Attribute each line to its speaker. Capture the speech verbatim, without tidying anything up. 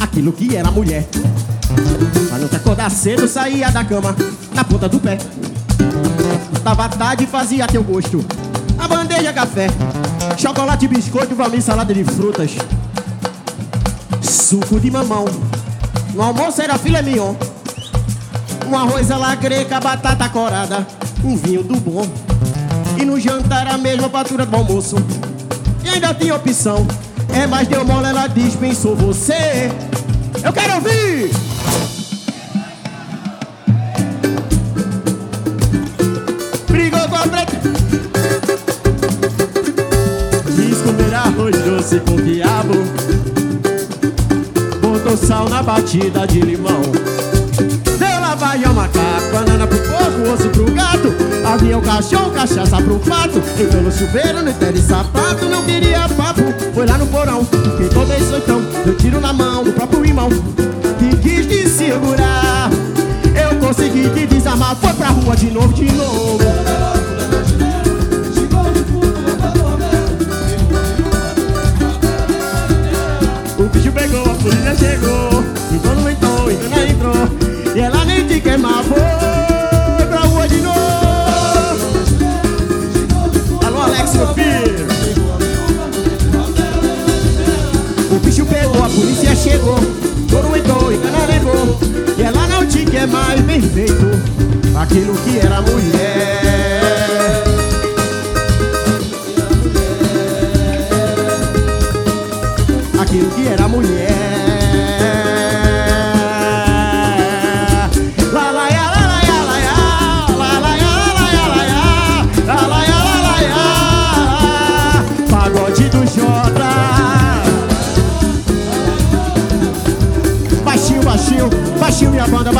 Speaker 1: aquilo que era mulher. Pra não te acordar cedo, saía da cama na ponta do pé. Dava tarde e fazia teu gosto. A bandeja, café, chocolate, biscoito, vamos salada de frutas, suco de mamão. No almoço era filé mignon, um arroz à la greca, batata corada, um vinho do bom. E no jantar a mesma fatura do almoço. E ainda tinha opção, é, mas deu mole, ela dispensou você. Eu quero ouvir! Brigou com a preta, quis comer arroz doce com quiabo, botou sal na batida de limão. Deu lavagem ao macaco, banana pro porco, osso pro gato, avião, cachorro, cachaça pro pato. Entrou no chuveiro, no pé de sapato, não queria papo. Foi lá no porão, quem bem soitão, deu tiro na mão do próprio irmão, que quis te segurar. Eu consegui te desarmar, foi pra rua de novo, de novo. O bicho pegou, a polícia chegou, então não entrou, então não entrou, e ela nem te queimava, foi pra rua de novo. Alô, Alex, meu filho. O bicho pegou, a polícia chegou, então não entrou, então não levou, e ela não te quer mais, bem feito, aquilo que era mulher. Aquilo que era mulher. La la ya, la la ya, la ya, la la ya, la ya, la ya, la la ya, la la ya. Pagode do Jota. Baixinho, baixinho, baixinho minha banda.